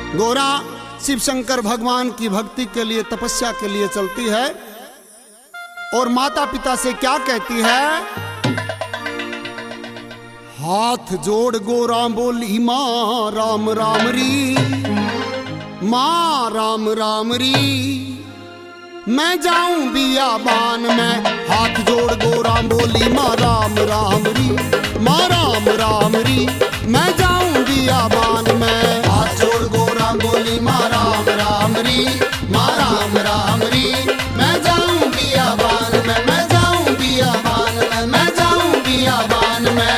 गोरा शिव शंकर भगवान की भक्ति के लिए, तपस्या के लिए चलती है और माता पिता से क्या कहती है? हाथ जोड़ गोरा बोली माँ राम राम री, माँ राम राम री, मैं जाऊं बियाबान में। हाथ जोड़ गोरा बोली माँ राम राम री, माँ राम राम री, मैं जाऊं बियाबान में। हाथ जोड़ गोरा बोली माँ राम राम री, माँ राम राम री, मैं जाऊं बियाबान में, मैं जाऊं बियाबान में, मैं जाऊं बियाबान में।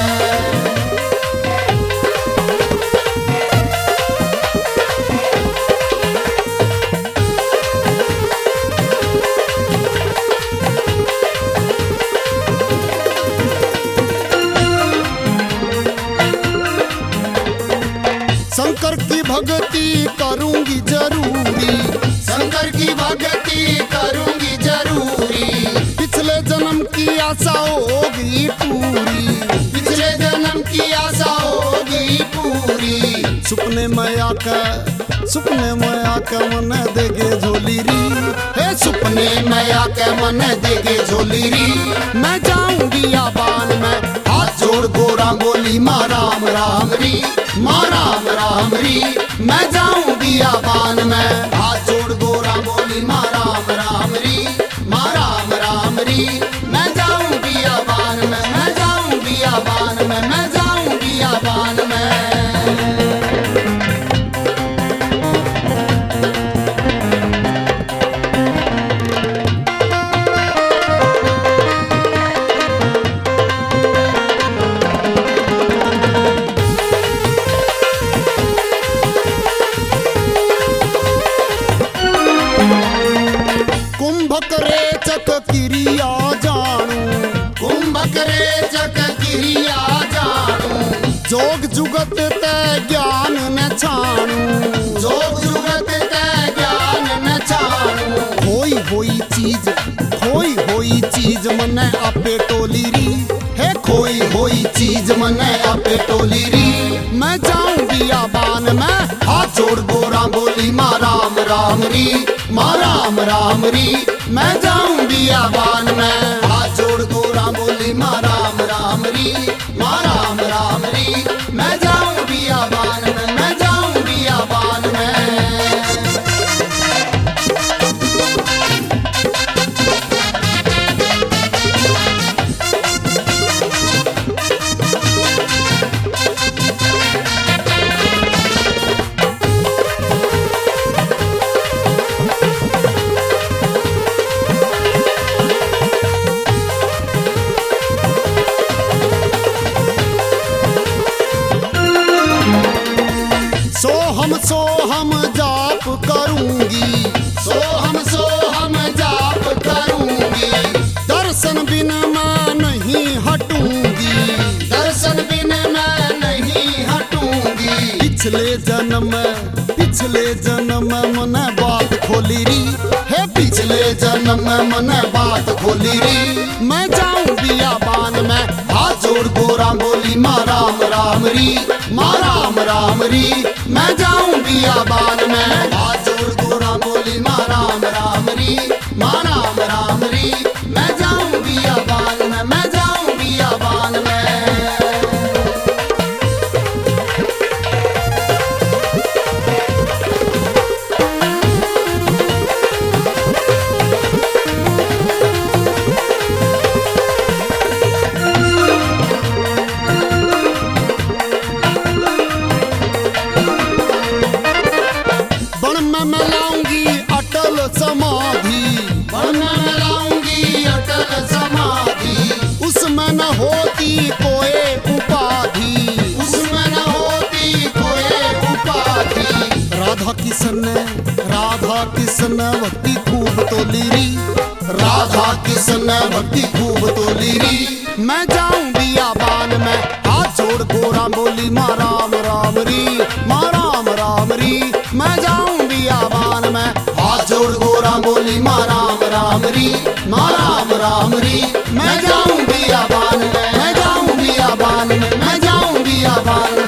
शंकर की भक्ति करूंगी जरूरी, शंकर की भक्ति करूंगी जरूरी, पिछले जन्म की आशा होगी पूरी, पिछले जन्म की आशा होगी पूरी। सुपने में आके मन देगे झोली री, हे सुपने में आके मन देगे झोली री, मैं जाऊं बियाबान में। हाथ जोड़ गोरा बोली माँ राम राम री, माँ राम राम री, मैं जाऊं बियाबान में। हाथ जोड़ गोरा बोली माँ राम राम री, माँ राम राम री, मैं जाऊं बियाबान में, मैं जाऊं बियाबान में, मैं जाऊं बियाबान में। कुंभक रेचक क्रिया जानू, कुंभक रेचक क्रिया जानू, जोग जुगत ते ज्ञान न छाणू, जोग जुगत ते ज्ञान न छाणू। खोई होई चीज मने आपे टोली री, हे खोई होई चीज मने आपे टोली री, मैं जाऊं बियाबान में। हाथ जोड़ गोरा बोली माँ राम राम री, माँ राम राम री, मैं जाऊं बियाबान में। हाथ जोड़ गोरा बोली माँ राम राम री, माँ राम राम री, मैं जाऊं बियाबान में, मैं जाऊं बियाबान में। सोहम जाप करूंगी, सोहम जाप करूंगी, दर्शन बिन मैं नहीं हटूंगी, दर्शन बिन मैं नहीं हटूंगी। पिछले जन्म मन बात खोली री, हे पिछले जन्म मन बात खोली री, मैं जाऊं बियाबान में। हाथ जोड़ गोरा बोली माँ राम राम री, माँ राम राम री, मैं जाऊं बियाबान में। हाथ जोड़ गोरा बोली माँ राम राम री, माँ राम राम री, मैं जाऊं बियाबान में, मैं जाऊं बियाबान में। समाधि बनाऊंगी अटल समाधि, उसमें न होती कोई उपाधि, उसमें न होती कोई उपाधि। राधा कृष्ण भक्ति खूब तोली री, राधा कृष्ण भक्ति खूब तोली री, मैं जाऊं बियाबान में। हाथ जोड़ गोरा बोली माँ राम राम री, माँ राम राम री, मैं जाऊं बियाबान में। हाथ जोड़ गोरा बोली माँ राम राम री, माँ राम राम री, मैं जाऊं बियाबान में, मैं जाऊं बियाबान में, मैं जाऊं बियाबान में।